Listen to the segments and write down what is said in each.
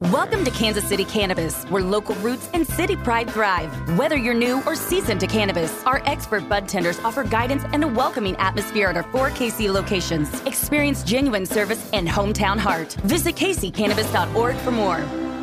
Welcome to Kansas City Cannabis, where local roots and city pride thrive. Whether you're new or seasoned to cannabis, our expert bud tenders offer guidance and a welcoming atmosphere at our 4 KC locations. Experience genuine service and hometown heart. Visit kccannabis.org for more.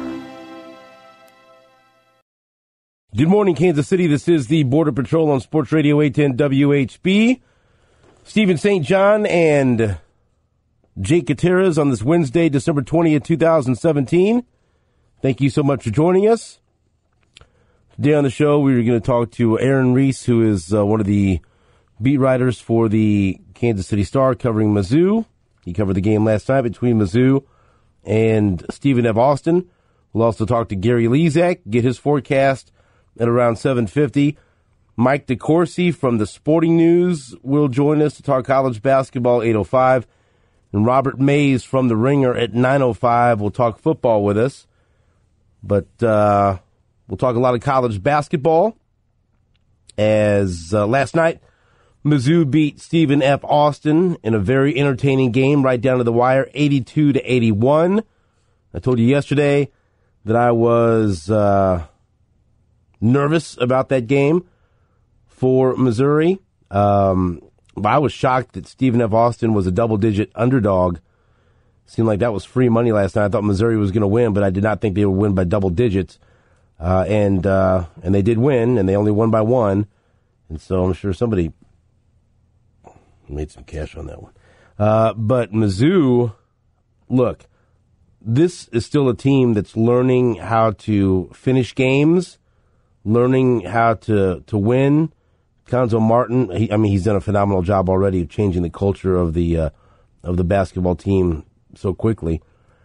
Good morning, Kansas City. This is the Border Patrol on Sports Radio 810 WHB. Stephen St. John and Jake Gutierrez on this Wednesday, December 20th, 2017. Thank you so much for joining us. Today on the show, we're going to talk to Aaron Reese, who is one of the beat writers for the Kansas City Star covering Mizzou. He covered the game last night between Mizzou and Stephen F. Austin. We'll also talk to Gary Lezak, get his forecast at around 7:50. Mike DeCourcy from the Sporting News will join us to talk college basketball, 8:05. And Robert Mays from The Ringer at 9:05 will talk football with us. But we'll talk a lot of college basketball. As last night, Mizzou beat Stephen F. Austin in a very entertaining game right down to the wire, 82-81. I told you yesterday that I was nervous about that game for Missouri. I was shocked that Stephen F. Austin was a double-digit underdog. Seemed like that was free money last night. I thought Missouri was going to win, but I did not think they would win by double digits. And they did win, and they only won by 1. And so I'm sure somebody made some cash on that one. But Mizzou, look, this is still a team that's learning how to finish games, learning how to win. Cuonzo Martin, he's done a phenomenal job already of changing the culture of the basketball team so quickly.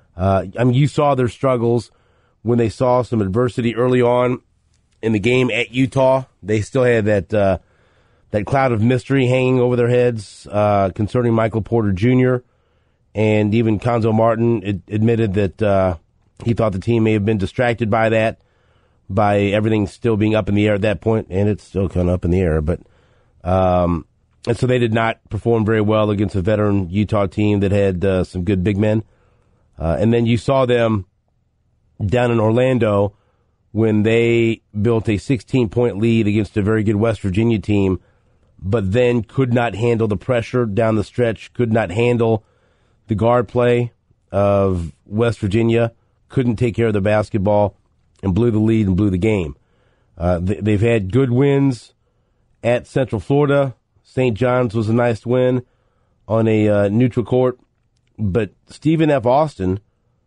You saw their struggles when they saw some adversity early on in the game at Utah. They still had that cloud of mystery hanging over their heads concerning Michael Porter Jr. And even Cuonzo Martin admitted that he thought the team may have been distracted by that, by everything still being up in the air at that point, and it's still kind of up in the air. But and so they did not perform very well against a veteran Utah team that had some good big men. And then you saw them down in Orlando when they built a 16-point lead against a very good West Virginia team, but then could not handle the pressure down the stretch, could not handle the guard play of West Virginia, couldn't take care of the basketball, and blew the lead and blew the game. They've had good wins at Central Florida. St. John's was a nice win on a neutral court. But Stephen F. Austin,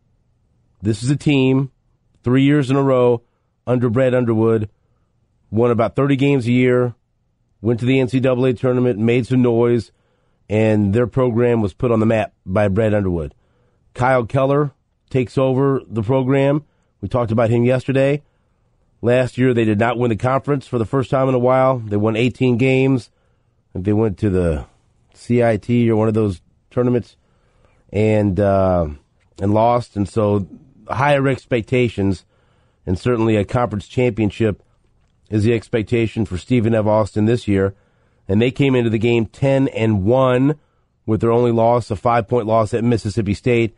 this is a team, 3 years in a row, under Brad Underwood, won about 30 games a year, went to the NCAA tournament, made some noise, and their program was put on the map by Brad Underwood. Kyle Keller takes over the program. We talked about him yesterday. Last year, they did not win the conference for the first time in a while. They won 18 games. They went to the CIT or one of those tournaments and lost. And so higher expectations, and certainly a conference championship is the expectation for Stephen F. Austin this year. And they came into the game 10-1 with their only loss, a 5-point loss at Mississippi State.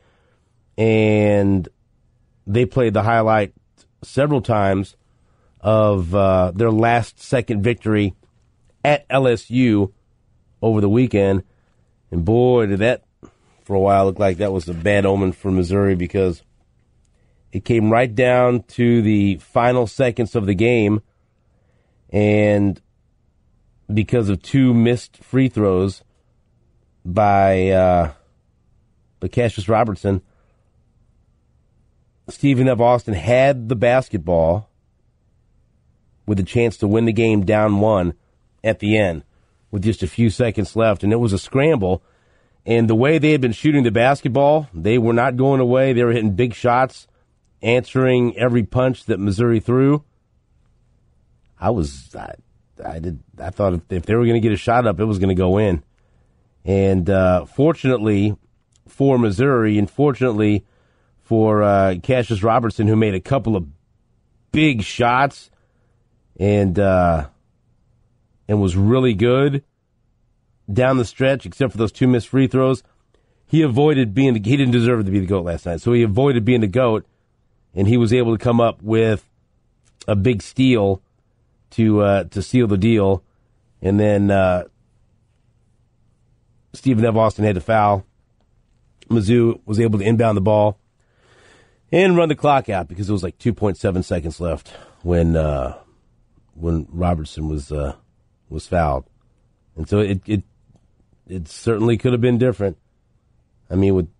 And they played the highlight several times of their last-second victory at LSU over the weekend. And boy, did that, for a while, look like that was a bad omen for Missouri, because it came right down to the final seconds of the game, and because of 2 missed free throws by Cassius Robertson, Stephen F. Austin had the basketball with a chance to win the game down 1 at the end with just a few seconds left. And it was a scramble. And the way they had been shooting the basketball, they were not going away. They were hitting big shots, answering every punch that Missouri threw. I thought if they were going to get a shot up, it was going to go in. And fortunately for Missouri, and fortunately for Cassius Robertson, who made a couple of big shots and was really good down the stretch, except for those 2 missed free throws. He avoided being he didn't deserve to be the GOAT last night, so he avoided being the GOAT. and he was able to come up with a big steal to seal the deal. And then Stephen F. Austin had to foul. Mizzou was able to inbound the ball and run the clock out because it was like 2.7 seconds left when Robertson was fouled. And so it certainly could have been different. I mean, with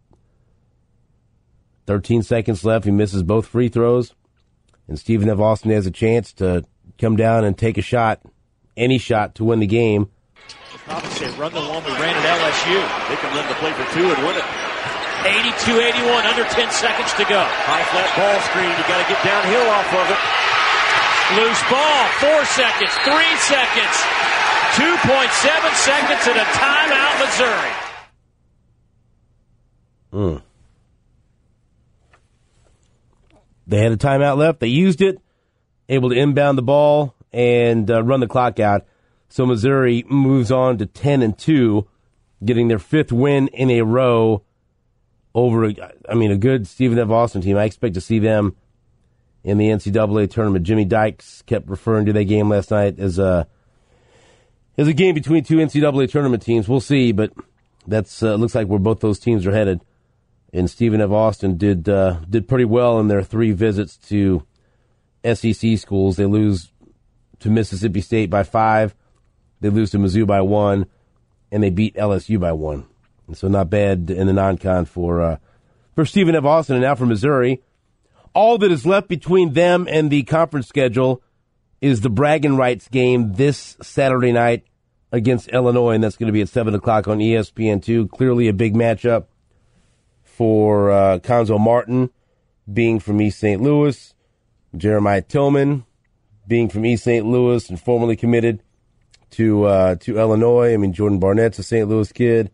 13 seconds left, he misses both free throws, and Stephen F. Austin has a chance to come down and take a shot, any shot, to win the game. Probably say run the one we ran at LSU. They can run the play for two and win it. 82-81, under 10 seconds to go. High flat ball screen. You got to get downhill off of it. Loose ball. 4 seconds. 3 seconds. 2.7 seconds and a timeout, Missouri. They had a timeout left. They used it, able to inbound the ball and run the clock out. So Missouri moves on to 10-2, getting their 5th win in a row over, a good Stephen F. Austin team. I expect to see them in the NCAA tournament. Jimmy Dykes kept referring to that game last night as a game between two NCAA tournament teams. We'll see, but that's looks like where both those teams are headed. And Stephen F. Austin did pretty well in their 3 visits to SEC schools. They lose to Mississippi State by 5. They lose to Mizzou by 1, and they beat LSU by 1. And so not bad in the non-con for Stephen F. Austin. And now for Missouri, all that is left between them and the conference schedule is the bragging rights game this Saturday night against Illinois, and that's going to be at 7 o'clock on ESPN2. Clearly a big matchup for Cuonzo Martin, being from East St. Louis, Jeremiah Tillman, being from East St. Louis and formerly committed to Illinois. I mean, Jordan Barnett's a St. Louis kid.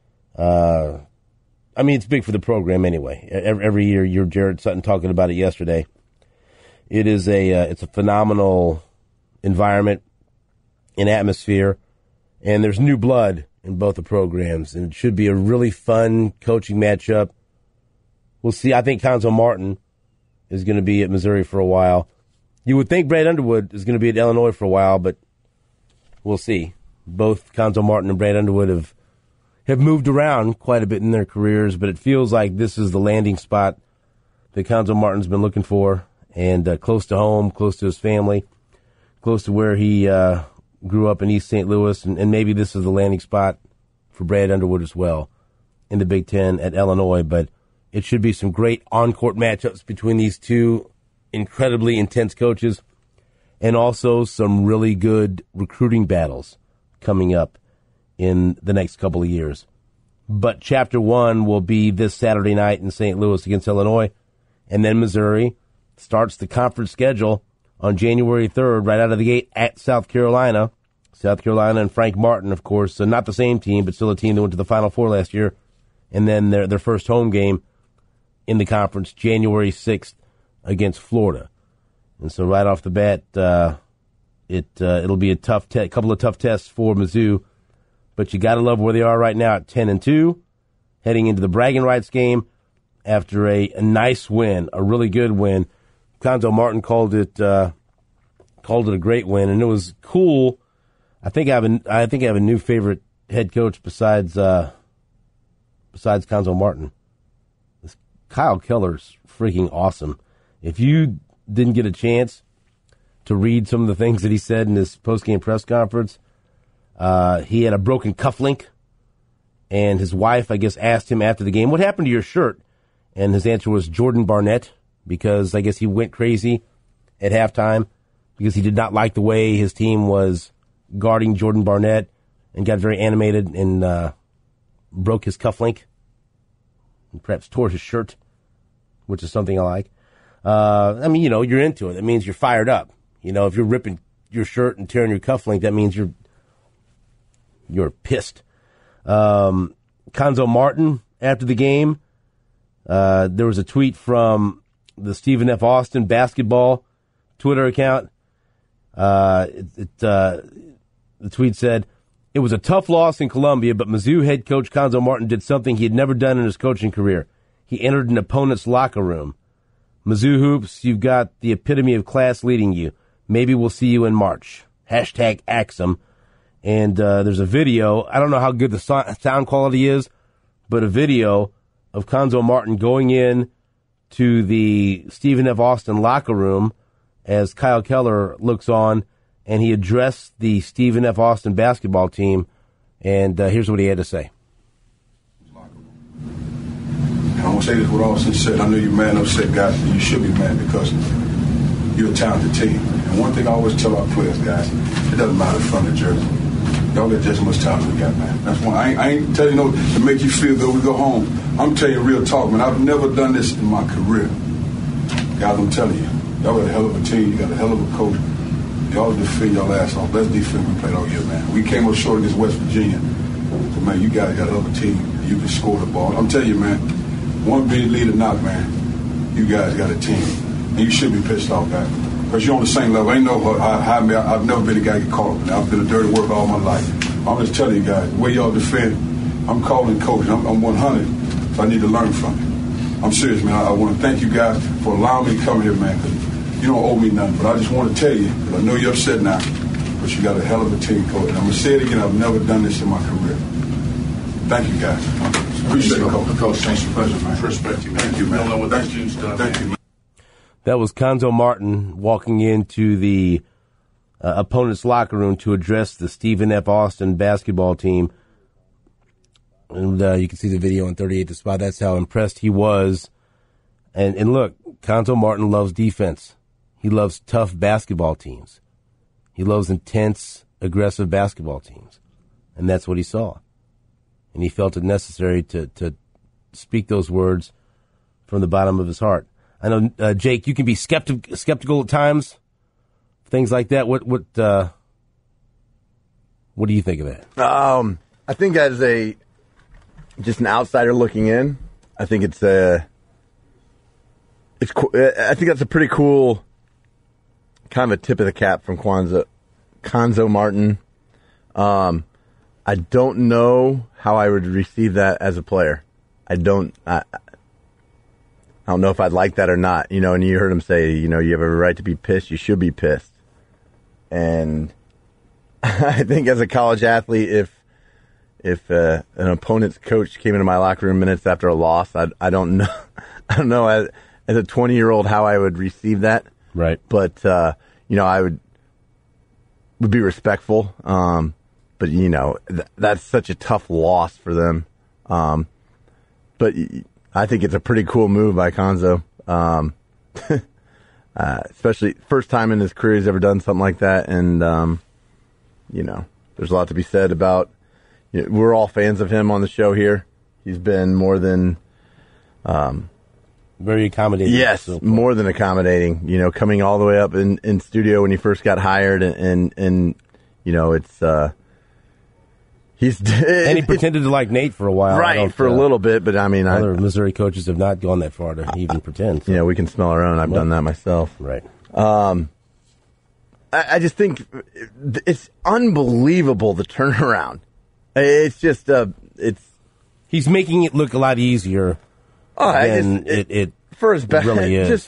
It's big for the program anyway. Every year, you're Jared Sutton talking about it yesterday. It is it's a phenomenal environment and atmosphere, and there's new blood in both the programs, and it should be a really fun coaching matchup. We'll see. I think Cuonzo Martin is going to be at Missouri for a while. You would think Brad Underwood is going to be at Illinois for a while, but we'll see. Both Cuonzo Martin and Brad Underwood have moved around quite a bit in their careers, but it feels like this is the landing spot that Cuonzo Martin's been looking for, and close to home, close to his family, close to where he grew up in East St. Louis, and maybe this is the landing spot for Brad Underwood as well in the Big Ten at Illinois. But it should be some great on-court matchups between these two incredibly intense coaches, and also some really good recruiting battles coming up in the next couple of years. But Chapter 1 will be this Saturday night in St. Louis against Illinois, and then Missouri starts the conference schedule on January 3rd, right out of the gate at South Carolina. South Carolina and Frank Martin, of course, so not the same team, but still a team that went to the Final Four last year. And then their first home game in the conference, January 6th, against Florida. And so right off the bat, it'll be a couple of tough tests for Mizzou. But you got to love where they are right now at 10-2, heading into the bragging rights game after a nice win, a really good win. Cuonzo Martin called it a great win, and it was cool. I think I have a new favorite head coach besides Cuonzo Martin. Kyle Keller's freaking awesome. If you didn't get a chance to read some of the things that he said in his post-game press conference, he had a broken cufflink, and his wife, I guess, asked him after the game, "What happened to your shirt?" And his answer was Jordan Barnett, because I guess he went crazy at halftime because he did not like the way his team was guarding Jordan Barnett, and got very animated and broke his cufflink and perhaps tore his shirt, which is something I like. You're into it. That means you're fired up. If you're ripping your shirt and tearing your cufflink, that means you're pissed. Cuonzo Martin, after the game, there was a tweet from the Stephen F. Austin basketball Twitter account. The tweet said, "It was a tough loss in Columbia, but Mizzou head coach Cuonzo Martin did something he had never done in his coaching career. He entered an opponent's locker room. Mizzou Hoops, you've got the epitome of class leading you. Maybe we'll see you in March. Hashtag Axum. And there's a video. I don't know how good the sound quality is, but a video of Cuonzo Martin going in to the Stephen F. Austin locker room as Kyle Keller looks on, and he addressed the Stephen F. Austin basketball team. And here's what he had to say. I want to say this with all sincerity. I know you're mad, upset, guys. You should be mad because you're a talented team. And one thing I always tell our players, guys, it doesn't matter from the jersey. Y'all got just as much talent as we got, man. That's why I ain't telling you to make you feel good. We go home. I'm telling you real talk, man. I've never done this in my career. Guys, I'm telling you. Y'all got a hell of a team. You got a hell of a coach. Y'all defend your ass off. Best defense we played all year, man. We came up short against West Virginia. So, man, you guys got a hell of a team. You can score the ball. I'm telling you, man, one big lead or not, man, you guys got a team. And you should be pissed off, guys. Because you're on the same level. Ain't no I've never been a guy get caught up. I've been a dirty worker all my life. I'm just telling you guys, the way y'all defend, I'm calling coach. I'm 100, so I need to learn from it. I'm serious, man. I want to thank you guys for allowing me to come here, man. Cause you don't owe me nothing, but I just want to tell you, because I know you're upset now, but you got a hell of a team, coach. And I'm going to say it again, I've never done this in my career. Thank you, guys. Appreciate it, coach. Coach, thanks for pleasure, man. Respect you, man. Thank you, man. I don't know what that dude's done, thank you, man. That was Cuonzo Martin walking into the opponent's locker room to address the Stephen F. Austin basketball team. And you can see the video on 38 The Spot. That's how impressed he was. And look, Cuonzo Martin loves defense. He loves tough basketball teams. He loves intense, aggressive basketball teams. And that's what he saw. And he felt it necessary to speak those words from the bottom of his heart. I know, Jake, you can be skeptical at times, things like that. What do you think of that? I think as just an outsider looking in, I think I think that's a pretty cool kind of a tip of the cap from Cuonzo Martin. I don't know how I would receive that as a player. I don't know if I'd like that or not, and you heard him say, you have a right to be pissed. You should be pissed. And I think as a college athlete, if an opponent's coach came into my locker room minutes after a loss, I don't know. I don't know as a 20-year-old how I would receive that. Right. But, I would be respectful. But, that's such a tough loss for them. But I think it's a pretty cool move by Cuonzo. Especially first time in his career he's ever done something like that. And, there's a lot to be said about, we're all fans of him on the show here. He's been more than... very accommodating. Yes, so more than accommodating. Coming all the way up in studio when he first got hired. And it's... And he pretended to like Nate for a while. Right, for a little bit, but other Missouri coaches have not gone that far to even pretend. So. We can smell our own. I've done that myself. Right. I just think it's unbelievable, the turnaround. It's just, he's making it look a lot easier than it for his best, really is.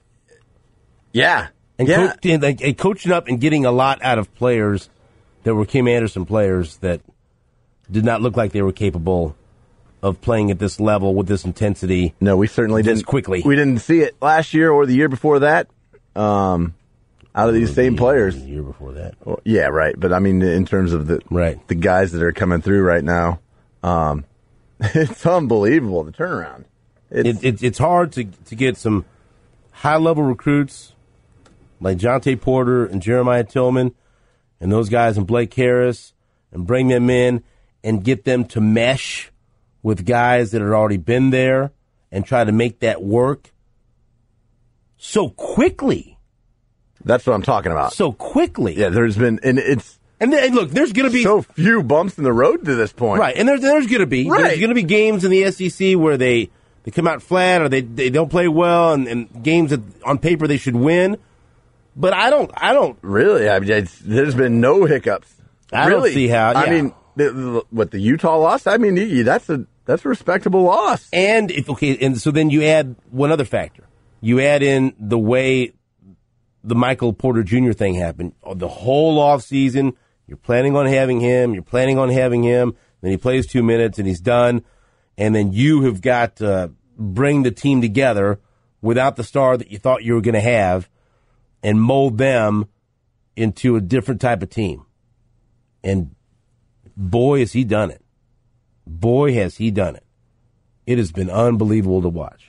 And coaching up and getting a lot out of players that were Kim Anderson players that did not look like they were capable of playing at this level with this intensity. No, we certainly didn't. Quickly. We didn't see it last year or the year before that. Out of these same players. The year before that. Well, yeah, right. But in terms of the guys that are coming through right now, it's unbelievable, the turnaround. It's hard to get some high-level recruits like Jonte Porter and Jeremiah Tillman and those guys and Blake Harris and bring them in and get them to mesh with guys that had already been there and try to make that work so quickly. That's what I'm talking about. So quickly. Yeah, there's been, and look, there's going to be so few bumps in the road to this point. Right, and there's going to be. Right. There's going to be games in the SEC where they come out flat or they don't play well and games that on paper they should win. But I don't really. There's been no hiccups. I don't see how. Yeah. The Utah loss. That's a respectable loss. And so then you add one other factor. You add in the way the Michael Porter Jr. thing happened. The whole offseason, you're planning on having him. Then he plays 2 minutes and he's done. And then you have got to bring the team together without the star that you thought you were going to have and mold them into a different type of team. And boy, has he done it. Boy, has he done it. It has been unbelievable to watch.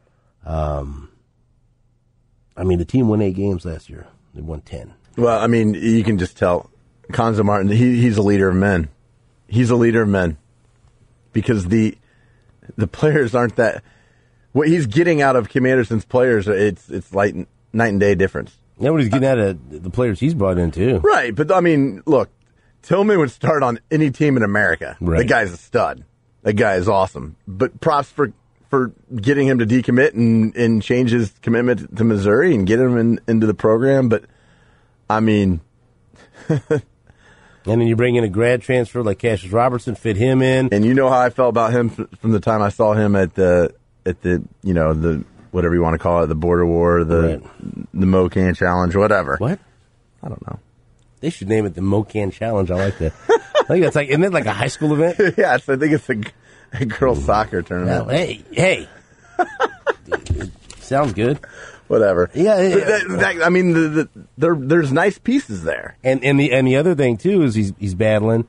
The team won 8 games last year. They won 10. Well, you can just tell. Cuonzo Martin, he's a leader of men. He's a leader of men. Because the players aren't that... What he's getting out of Kim Anderson's players, it's like night and day difference. Yeah, what he's getting out of the players he's brought in, too. Right, but, look, Tillman would start on any team in America. Right. The guy's a stud. That guy is awesome. But props for getting him to decommit and change his commitment to Missouri and get him into the program. But, And then you bring in a grad transfer like Cassius Robertson, fit him in. And you know how I felt about him from the time I saw him at the whatever you want to call it, the Border War, the Mocan Challenge, whatever. What? I don't know. They should name it the Mocan Challenge. I like that. I think that's isn't it like a high school event? Yes, I think it's a girls' soccer tournament. Well, hey. Sounds good. Whatever. Yeah. There's nice pieces there. And the other thing too is he's battling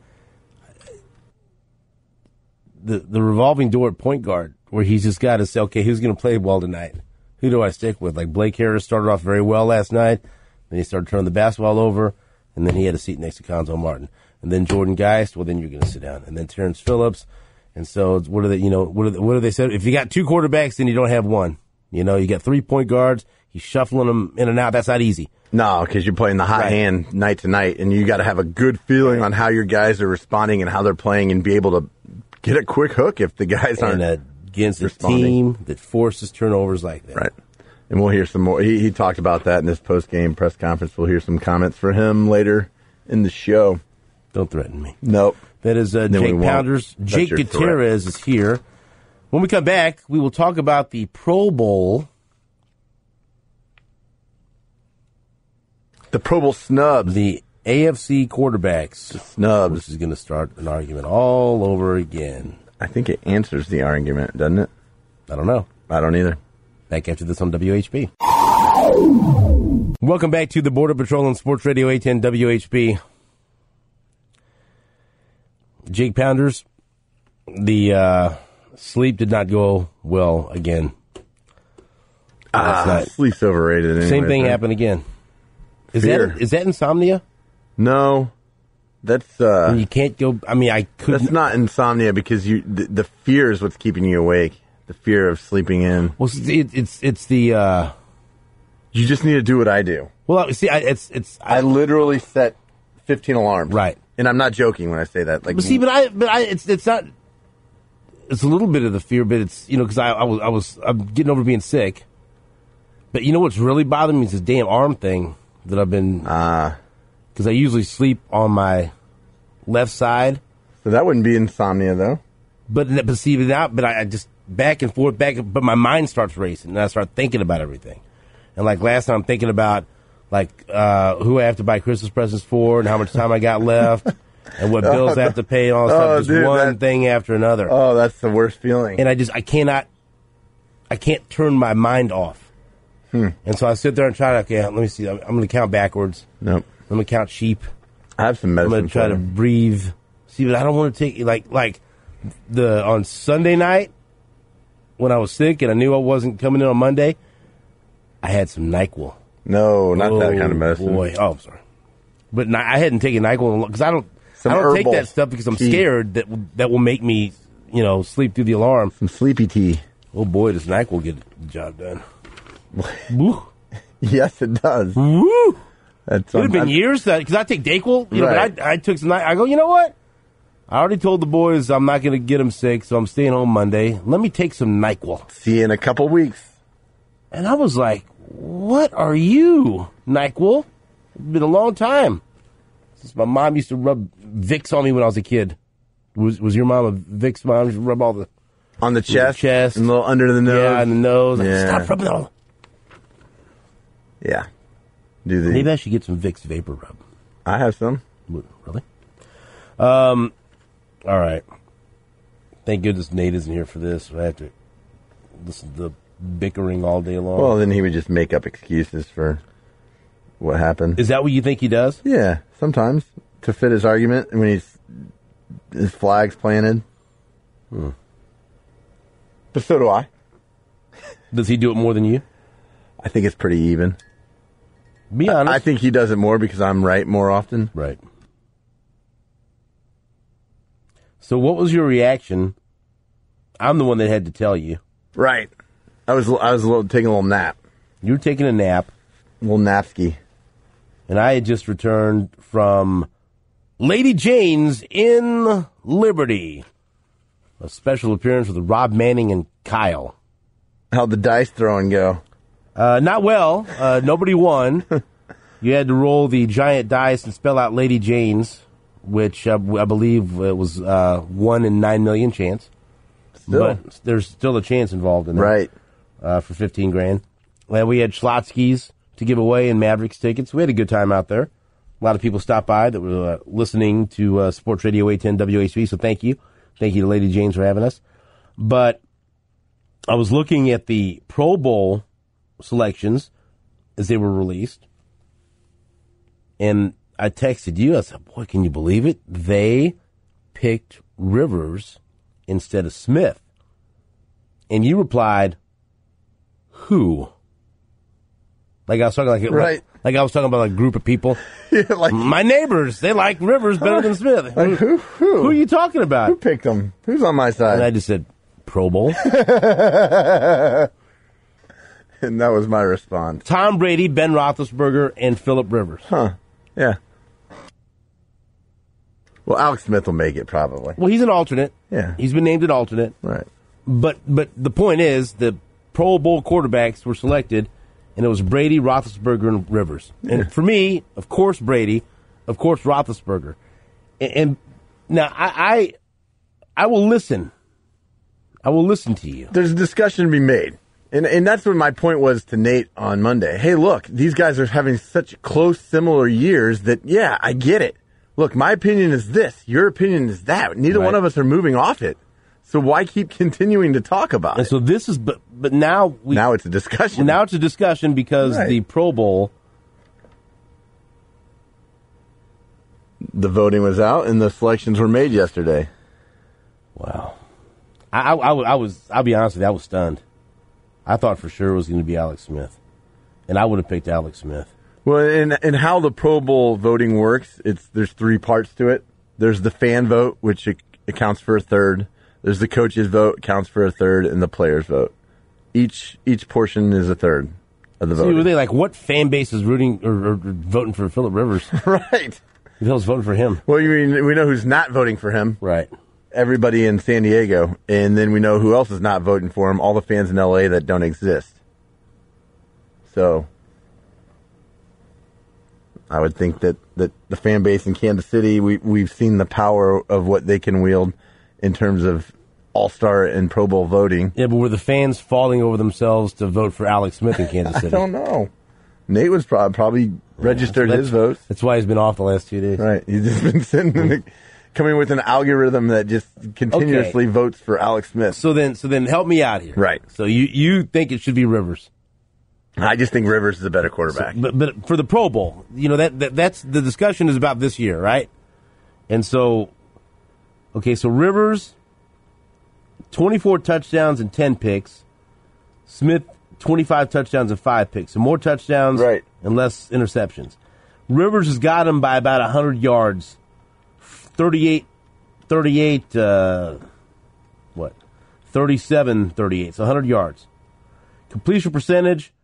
the revolving door at point guard, where he's just got to say, okay, who's going to play well tonight? Who do I stick with? Like Blake Harris started off very well last night, then he started turning the basketball over, and then he had a seat next to Cuonzo Martin, and then Jordan Geist. Well, then you're going to sit down, and then Terrence Phillips. And so what do they say? If you got 2 quarterbacks, then you don't have one. You got 3 point guards. He's shuffling them in and out. That's not easy. No, because you're playing the hot hand night to night, and you got to have a good feeling on how your guys are responding and how they're playing, and be able to get a quick hook if the guys aren't against responding. A team that forces turnovers like that. Right. And we'll hear some more. He talked about that in this post-game press conference. We'll hear some comments for him later in the show. Don't threaten me. Nope. That is Jake Pounders. Jake Gutierrez is here. When we come back, we will talk about the Pro Bowl. The Pro Bowl snubs. The AFC quarterbacks. The snubs. This is going to start an argument all over again. I think it answers the argument, doesn't it? I don't know. I don't either. Back after this on WHB. Welcome back to the Border Patrol on Sports Radio 810 WHB. Jake Pounders, the sleep did not go well again last night. Sleep's overrated anyway. Same thing happened again. Is that insomnia? No. That's you can't go. I couldn't. That's not insomnia, because the fear is what's keeping you awake. The fear of sleeping in. Well, it's the. You just need to do what I do. Well, see, I literally set 15 alarms. Right. And I'm not joking when I say that. But it's not. It's a little bit of the fear, but it's because I'm getting over being sick. But what's really bothering me is this damn arm thing that I've been. Because I usually sleep on my left side. So that wouldn't be insomnia, though. But I just back and forth, but my mind starts racing, and I start thinking about everything. And like last night, I'm thinking about who I have to buy Christmas presents for, and how much time I got left, and what bills I have to pay, and all this stuff. One thing after another. Oh, that's the worst feeling. And I can't turn my mind off. And so I sit there and try to, let me see, I'm going to count backwards. Nope. I'm going to count sheep. I have some medicine. I'm going to try to breathe. See, but I don't want to take, on Sunday night, when I was sick and I knew I wasn't coming in on Monday, I had some NyQuil. No, not that kind of medicine. Boy. Oh, I'm sorry. But I hadn't taken NyQuil because I don't take that stuff because I'm scared that will make me, sleep through the alarm. Some sleepy tea. Oh, boy, does NyQuil get the job done. Woo. Yes, it does. Woo. It would have been years because I take Dayquil, right. But I took some. I go, you know what? I already told the boys I'm not going to get them sick, so I'm staying home Monday. Let me take some NyQuil. See you in a couple weeks. And I was like, what are you, NyQuil? It's been a long time since my mom used to rub Vicks on me when I was a kid. Was your mom a Vicks mom? She rub all the on the chest, and a little under the nose. Yeah, on the nose. Yeah. Stop rubbing all. Yeah. Maybe I should get some Vicks Vapor Rub. I have some. Really? All right. Thank goodness Nate isn't here for this. I have to listen to the bickering all day long. Well, then he would just make up excuses for what happened. Is that what you think he does? Yeah, sometimes to fit his argument when his flag's planted. But so do I. Does he do it more than you? I think it's pretty even. Be honest. I think he does it more because I'm right more often. Right. So what was your reaction? I'm the one that had to tell you. Right. I was taking a little nap. You were taking a nap. A little napski. And I had just returned from Lady Jane's in Liberty. A special appearance with Rob Manning and Kyle. How'd the dice throwing go? Not well. Nobody won. You had to roll the giant dice and spell out Lady Jane's, which I believe it was 1 in 9 million chance. Still. But there's still a chance involved in that. Right. For $15,000. And we had Schlotsky's to give away and Mavericks tickets. We had a good time out there. A lot of people stopped by that were listening to Sports Radio 810 WHB, so thank you. Thank you to Lady Jane's for having us. But I was looking at the Pro Bowl selections as they were released, and I texted you. I said, boy, can you believe it? They picked Rivers instead of Smith. And you replied, who? Like I was talking like I was talking about a group of people. Yeah, like my neighbors, they like Rivers better than Smith. Like who are you talking about? Who picked him? Who's on my side? And I just said Pro Bowl. And that was my response. Tom Brady, Ben Roethlisberger, and Phillip Rivers. Huh. Yeah. Well, Alex Smith will make it probably. Well, he's an alternate. Yeah. He's been named an alternate. Right. But the point is, the Pro Bowl quarterbacks were selected, and it was Brady, Roethlisberger, and Rivers. Yeah. And for me, of course, Brady, of course, Roethlisberger. And now I will listen. I will listen to you. There's a discussion to be made. And that's what my point was to Nate on Monday. Hey, look, these guys are having such close, similar years that, yeah, I get it. Look, my opinion is this. Your opinion is that. Neither one of us are moving off it. So why keep continuing to talk about it? So this is, but now now it's a discussion. Now it's a discussion because the Pro Bowl, the voting was out and the selections were made yesterday. Wow, I'll be honest with you, I was stunned. I thought for sure it was going to be Alex Smith, and I would have picked Alex Smith. Well, and how the Pro Bowl voting works, there's 3 parts to it. There's the fan vote, which accounts for a third. There's the coach's vote, counts for a third, and the player's vote. Each portion is a third of the vote. So were they like, what fan base is rooting or voting for Phillip Rivers? Right. Who else voting for him? Well, you mean we know who's not voting for him. Right. Everybody in San Diego. And then we know who else is not voting for him, all the fans in L.A. that don't exist. So I would think that the fan base in Kansas City, we've seen the power of what they can wield in terms of All-Star and Pro Bowl voting. Yeah, but were the fans falling over themselves to vote for Alex Smith in Kansas City? I don't know. Nate was probably registered his votes. That's why he's been off the last 2 days. Right. He's just been sitting coming with an algorithm that just continuously votes for Alex Smith. So then help me out here. Right. So you think it should be Rivers. I just think Rivers is a better quarterback. So, but for the Pro Bowl, that's the discussion is about this year, right? And so, so Rivers, 24 touchdowns and 10 picks. Smith, 25 touchdowns and 5 picks. So more touchdowns and less interceptions. Rivers has got him by about 100 yards. 37-38. So 100 yards. Completion percentage,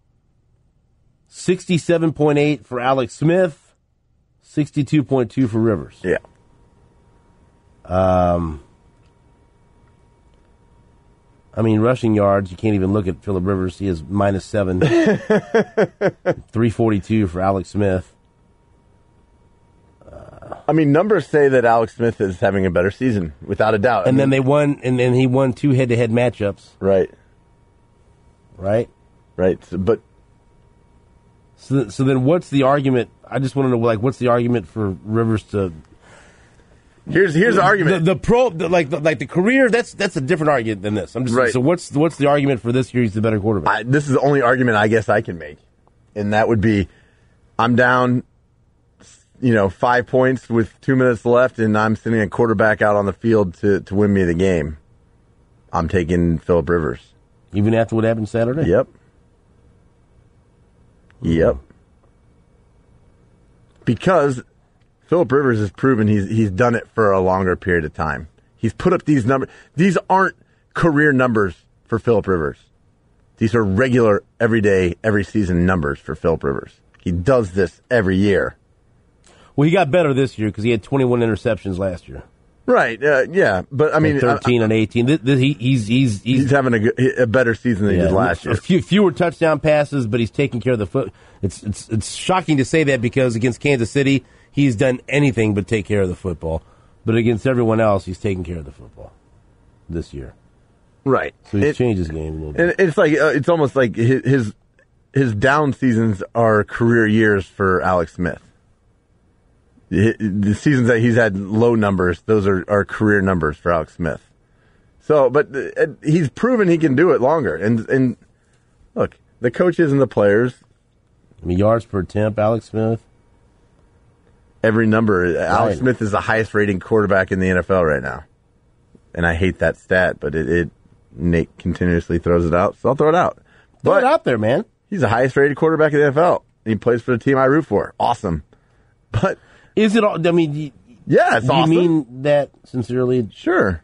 67.8 for Alex Smith, 62.2 for Rivers. Yeah. I mean, rushing yards, you can't even look at Phillip Rivers. He is -7. 342 for Alex Smith. I mean, numbers say that Alex Smith is having a better season, without a doubt. And then they won, and then he won 2 head-to-head matchups. Right. Right? Right. So, but So then what's the argument? I just want to know, like, what's the argument for Rivers to... Here's the argument. The career, that's a different argument than this. I'm just right. So what's the argument for this year he's the better quarterback? This is the only argument I guess I can make. And that would be, I'm down 5 points with 2 minutes left, and I'm sending a quarterback out on the field to win me the game. I'm taking Phillip Rivers. Even after what happened Saturday? Yep. Because Phillip Rivers has proven he's done it for a longer period of time. He's put up these numbers. These aren't career numbers for Phillip Rivers. These are regular, everyday, every season numbers for Phillip Rivers. He does this every year. Well, he got better this year because he had 21 interceptions last year. Right, yeah. But, I mean... 13 and 18. He's having a better season than he did last year. Fewer touchdown passes, but he's taking care of the foot. It's shocking to say that because against Kansas City, he's done anything but take care of the football. But against everyone else, he's taking care of the football this year. Right. So he's changed his game a little bit. It's like it's almost like his down seasons are career years for Alex Smith. The seasons that he's had low numbers, those are career numbers for Alex Smith. So, but he's proven he can do it longer. And look, the coaches and the players. I mean, yards per attempt, Alex Smith. Every number. Right. Alex Smith is the highest rated quarterback in the NFL right now. And I hate that stat, but Nate continuously throws it out, so I'll throw it out. Throw it out there, man. He's the highest rated quarterback in the NFL. And he plays for the team I root for. Awesome. But is it all? I mean, yeah, it's awesome. You mean that sincerely? Sure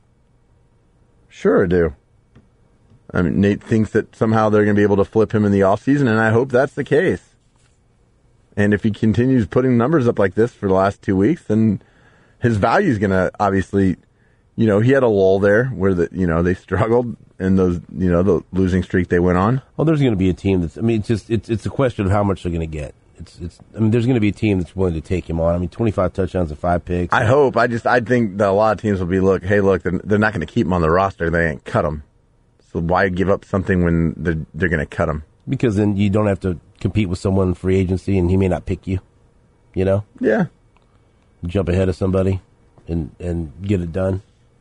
I do. I mean, Nate thinks that somehow they're going to be able to flip him in the offseason, and I hope that's the case. And if he continues putting numbers up like this for the last 2 weeks, then his value is going to obviously, he had a lull there where they struggled in those, the losing streak they went on. Well, there's going to be a team that's, it's a question of how much they're going to get. There's going to be a team that's willing to take him on. 25 touchdowns and 5 picks. I hope. I think that a lot of teams will be, they're not going to keep him on the roster. They ain't cut him. So why give up something when they're going to cut him? Because then you don't have to compete with someone in free agency, and he may not pick you. Yeah. Jump ahead of somebody and get it done.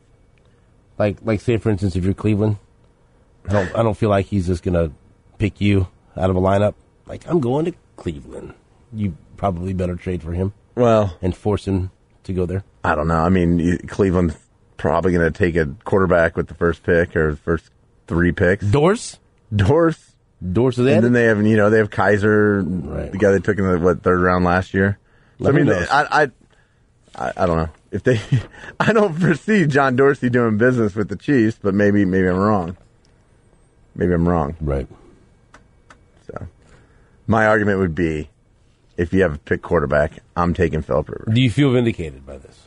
Like say for instance, if you're Cleveland, I don't feel like he's just going to pick you out of a lineup. Like, I'm going to Cleveland. You probably better trade for him. Well, and force him to go there. I don't know. Cleveland's probably going to take a quarterback with the first pick or the first 3 picks. Dorse is and then they have Kaiser, right, the guy they took in the 3rd round last year. So, I don't know if they. I don't foresee John Dorsey doing business with the Chiefs, but maybe I'm wrong. Maybe I'm wrong. Right. So, my argument would be, if you have a pick quarterback, I'm taking Phillip Rivers. Do you feel vindicated by this?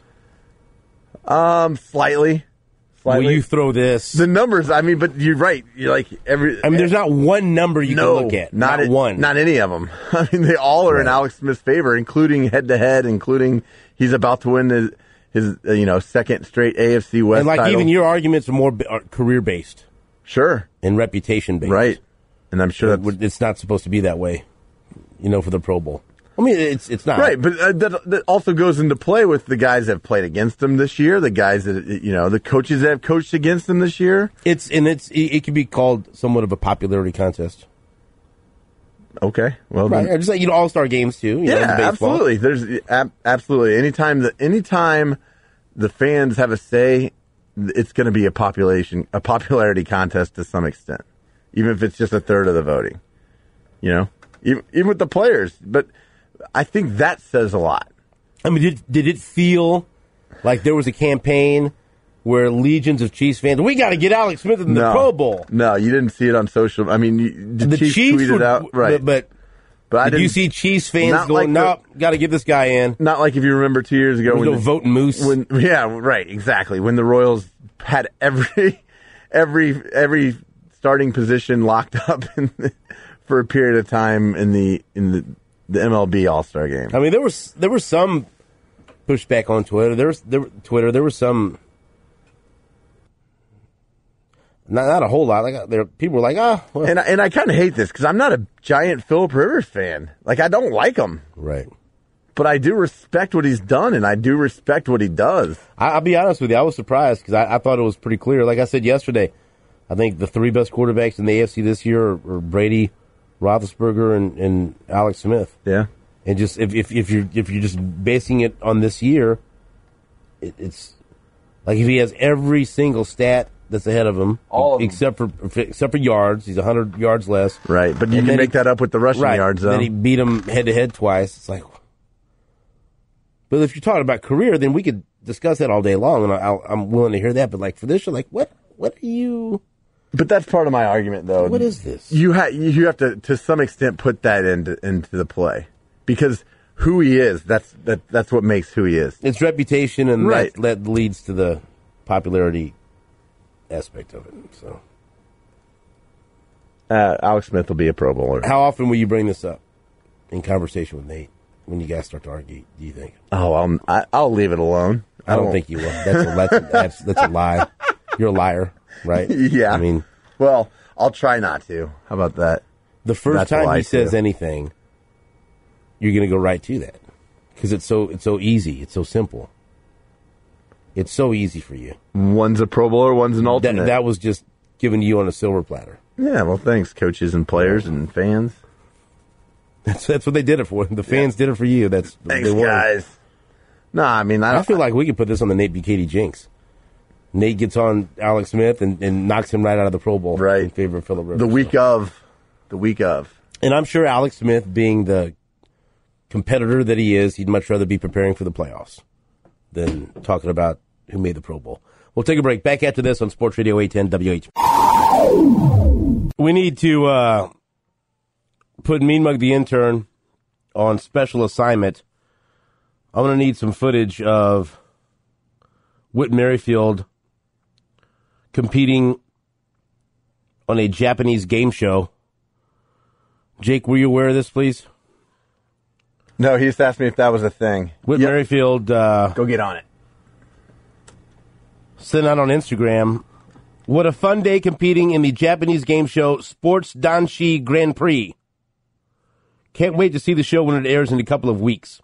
Slightly. Will you throw this? The numbers, but you're right. You're like there's not one number you can look at. Not one. Not any of them. They all are in Alex Smith's favor, including head-to-head, including he's about to win his second straight AFC West title. title. Even your arguments are more career-based. Sure. And reputation-based. Right. And I'm sure it's not supposed to be that way, for the Pro Bowl. It's not. Right, but that also goes into play with the guys that have played against him this year, the guys that, the coaches that have coached against him this year. It can be called somewhat of a popularity contest. Okay. Well, right. Just like, all-star games, too. Absolutely. There's absolutely. Anytime the fans have a say, it's going to be a popularity contest to some extent, even if it's just a third of the voting. Even with the players, but I think that says a lot. Did it feel like there was a campaign where legions of Chiefs fans, we got to get Alex Smith in the Pro Bowl? No, you didn't see it on social. The Chiefs tweeted out, right? But did you see Chiefs fans going, got to get this guy in? Not like if you remember 2 years ago when voting moose. Right, exactly. When the Royals had every starting position locked up for a period of time in the MLB All-Star game. There was some pushback on Twitter. There was some. Not a whole lot. People were like, well. And I kind of hate this because I'm not a giant Phillip Rivers fan. Like, I don't like him. Right. But I do respect what he's done, and I do respect what he does. I'll be honest with you. I was surprised because I thought it was pretty clear. Like I said yesterday, I think the 3 best quarterbacks in the AFC this year are Brady, Roethlisberger, and Alex Smith. Yeah. And just if you're just basing it on this year, it's like if he has every single stat that's ahead of him, except for yards, he's 100 yards less. Right, but you can make that up with the rushing yards, though. Then he beat him head-to-head twice. It's like, but if you're talking about career, then we could discuss that all day long, and I'm willing to hear that. But like for this, you're like, what are you? But that's part of my argument, though. What is this? You have to some extent, put that into the play because who he is, that's what makes who he is. It's reputation, and right. that leads to the popularity aspect of it. So, Alex Smith will be a Pro Bowler. How often will you bring this up in conversation with Nate when you guys start to argue? Do you think? Oh, I'll leave it alone. I don't think you will. That's a lie. You're a liar, right? Yeah. I mean, well, I'll try not to. How about that? The first time he says anything, you're going to go right to that because it's so easy. It's so simple. It's so easy for you. One's a Pro Bowler, one's an alternate. That was just given to you on a silver platter. Yeah, well, thanks, coaches and players and fans. That's what they did it for. The fans did it for you. Thanks, guys. No, I mean, I feel like we could put this on the Nate Bukaty jinx. Nate gets on Alex Smith and knocks him right out of the Pro Bowl in favor of Phillip Rivers. The week of. And I'm sure Alex Smith, being the competitor that he is, he'd much rather be preparing for the playoffs than talking about who made the Pro Bowl. We'll take a break. Back after this on Sports Radio 810 WH. We need to put Mean Mug the intern on special assignment. I'm going to need some footage of Whit Merrifield competing on a Japanese game show. Jake, were you aware of this, please? No, he just asked me if that was a thing. Whit Merrifield... go get on it. Sent out on Instagram, what a fun day competing in the Japanese game show Sports Danshi Grand Prix. Can't wait to see the show when it airs in a couple of weeks.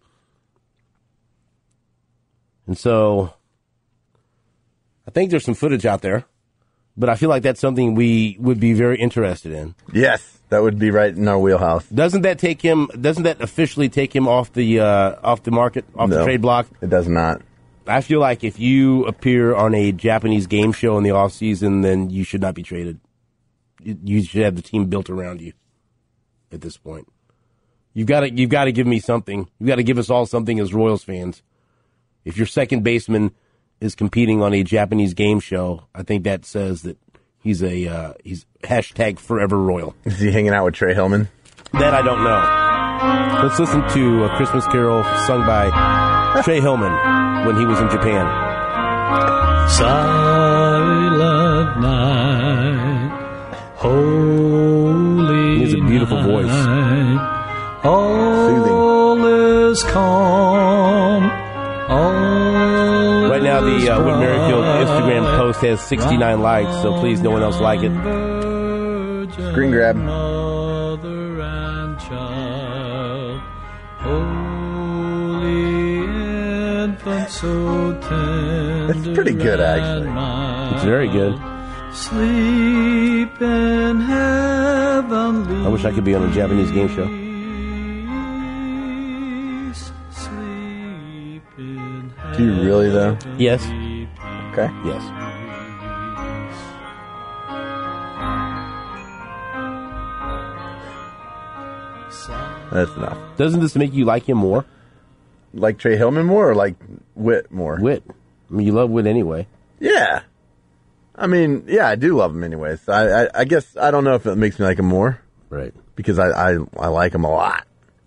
And so, I think there's some footage out there, but I feel like that's something we would be very interested in. Yes, that would be right in our wheelhouse. Doesn't that officially take him off the market, the trade block? It does not. I feel like if you appear on a Japanese game show in the off season, then you should not be traded. You should have the team built around you at this point. You've got to give me something. You've got to give us all something as Royals fans. If your second baseman is competing on a Japanese game show, I think that says that he's hashtag forever Royal. Is he hanging out with Trey Hillman? That I don't know. Let's listen to A Christmas Carol sung by Trey Hillman when he was in Japan. Silent night, holy. He has a beautiful voice. All is calm. Right now, the Whit Merrifield Instagram post has 69 likes, so please, no one else like it. Screen grab. Mother and child, holy infant, so tender. It's pretty good, actually. It's very good. Sleep in heavenly. I wish I could be on a Japanese game show. Do you really, though? Yes. Okay. Yes. That's enough. Doesn't this make you like him more? Like Trey Hillman more or like Whit more? Whit. I mean, you love Whit anyway. Yeah. I mean, yeah, I do love him anyways. I guess I don't know if it makes me like him more. Right. Because I like him a lot.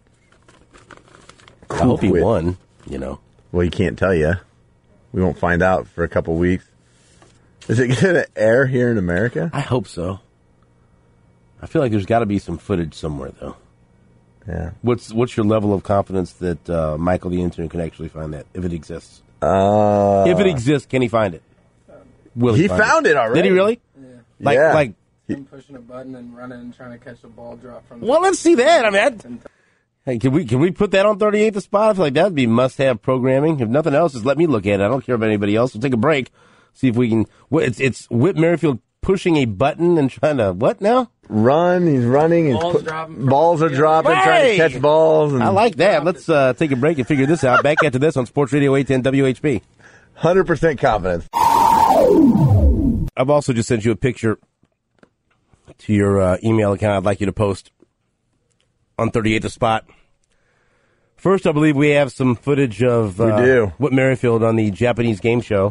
I hope he won, you know. Well, he can't tell you. We won't find out for a couple weeks. Is it going to air here in America? I hope so. I feel like there's got to be some footage somewhere, though. Yeah. What's your level of confidence that Michael the intern can actually find that, if it exists? If it exists, can he find it? Will he found it already. Did he really? Yeah. Like him pushing a button and running and trying to catch the ball drop from. Well, let's see that. I mean, hey, can we put that on 38 The Spot? I feel like that would be must-have programming. If nothing else, just let me look at it. I don't care about anybody else. We'll take a break. See if we can. It's Whit Merrifield pushing a button and trying to what now? Run. He's running. Balls are dropping. Hey! Trying to catch balls. And I like that. Let's take a break and figure this out. Back after this on Sports Radio 810 WHB. 100% confidence. I've also just sent you a picture to your email account. I'd like you to post on 38 The Spot. First, I believe we have some footage of Whit Merrifield on the Japanese game show.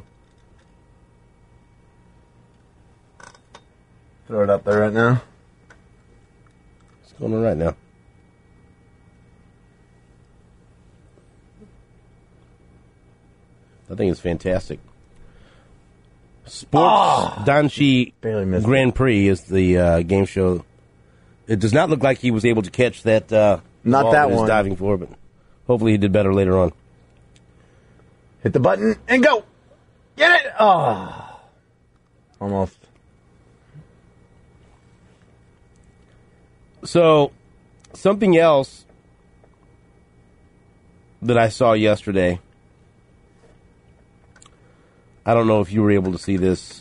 Throw it up there right now. What's going on right now? I think it's fantastic. Sports Danshi Grand Prix is the game show. It does not look like he was able to catch that not ball that he was one diving for, but hopefully he did better later on. Hit the button and go. Get it. Oh. Almost. So, something else that I saw yesterday, I don't know if you were able to see this,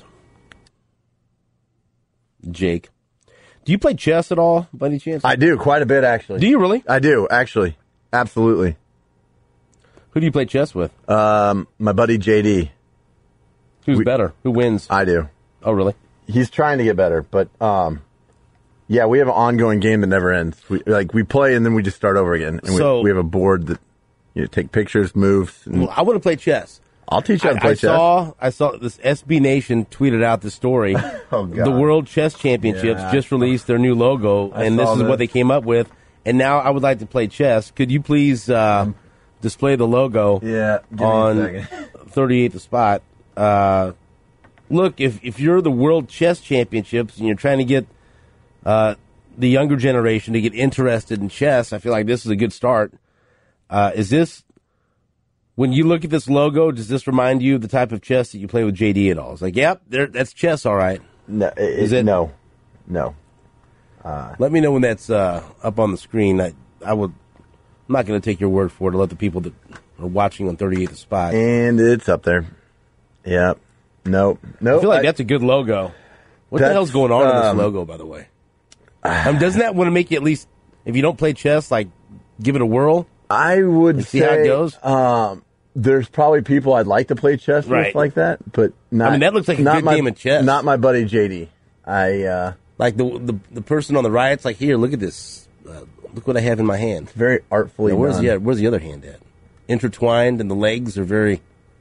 Jake. Do you play chess at all, by any chance? I do, quite a bit, actually. Do you really? I do, actually. Absolutely. Who do you play chess with? My buddy JD. Who's better? Who wins? I do. Oh, really? He's trying to get better, but yeah, we have an ongoing game that never ends. We play and then we just start over again. And we have a board that take pictures, moves. Well, I want to play chess. I'll teach you how to play chess. I saw this SB Nation tweeted out the story. Oh, God. The World Chess Championships just released their new logo, and this is what they came up with. And now I would like to play chess. Could you please display the logo on 38 The Spot? Look, if you're the World Chess Championships and you're trying to get the younger generation to get interested in chess, I feel like this is a good start. Is this, when you look at this logo, does this remind you of the type of chess that you play with JD at all? It's like, yep, that's chess, all right. No, is it? No. Let me know when that's up on the screen. I'm not going to take your word for it. To let the people that are watching on 38 The Spot. And it's up there. Yep. Nope. I feel like that's a good logo. What the hell's going on with this logo, by the way? Doesn't that want to make you, at least, if you don't play chess, like, give it a whirl? I would see how it goes. There's probably people I'd like to play chess with like that, but not. I mean, that looks like a good game of chess. Not my buddy JD. Like the person on the right. It's like, here, look at this. Look what I have in my hand. Very artfully done. Where's the other hand at? Intertwined, and the legs are very.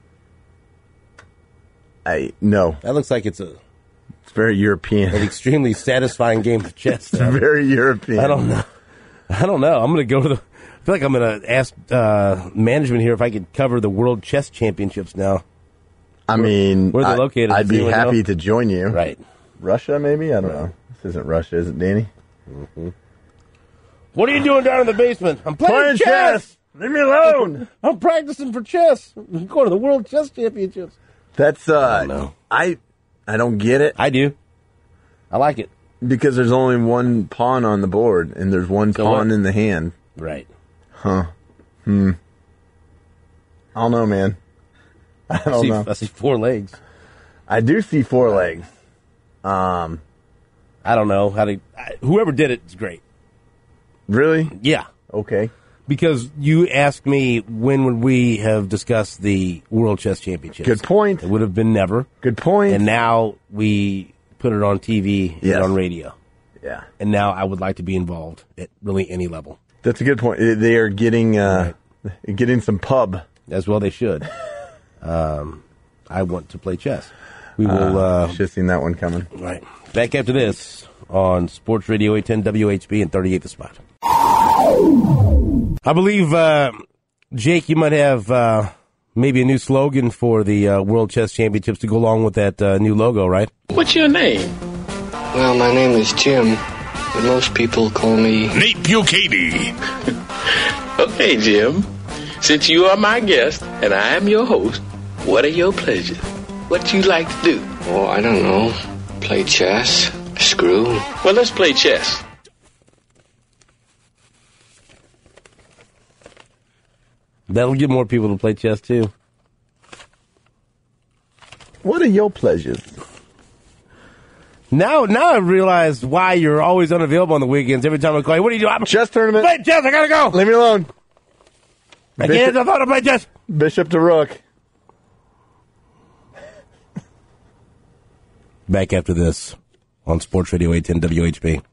No. That looks like it's very European. An extremely satisfying game of chess. It's very European. I don't know. I'm going to go to I feel like I'm going to ask management here if I could cover the World Chess Championships now. I mean, where they're located. I'd be happy to join you. Right. Russia, maybe? I don't know. This isn't Russia, is it, Danny? Mm-hmm. What are you doing down in the basement? I'm playing chess. Leave me alone. I'm practicing for chess. I'm going to the World Chess Championships. That's I don't get it. I do. I like it because there's only one pawn on the board and there's one pawn in the hand. Right. Huh. I don't know, man. I don't know. I see four legs. I do see four legs. I don't know how to. Whoever did it is great. Really? Yeah. Okay. Because you asked me when would we have discussed the World Chess Championships. Good point. It would have been never. Good point. And now we put it on TV and on radio. Yeah. And now I would like to be involved at really any level. That's a good point. They are getting some pub. As well they should. I want to play chess. We will... should have seen that one coming. Right. Back after this on Sports Radio 810 WHB and 38 The Spot. I believe, Jake, you might have maybe a new slogan for the World Chess Championships to go along with that new logo, right? What's your name? Well, my name is Jim, but most people call me Nate Bucady. Okay, Jim. Since you are my guest and I am your host, what are your pleasures? What you like to do? Oh, I don't know. Play chess. Screw. Well, let's play chess. That'll get more people to play chess, too. What are your pleasures? Now I realize why you're always unavailable on the weekends. Every time I call you, what do you do? I'm Chess tournament. play chess. I gotta go. Leave me alone. I can't have to play chess. Bishop to rook. Back after this on Sports Radio 810 WHB.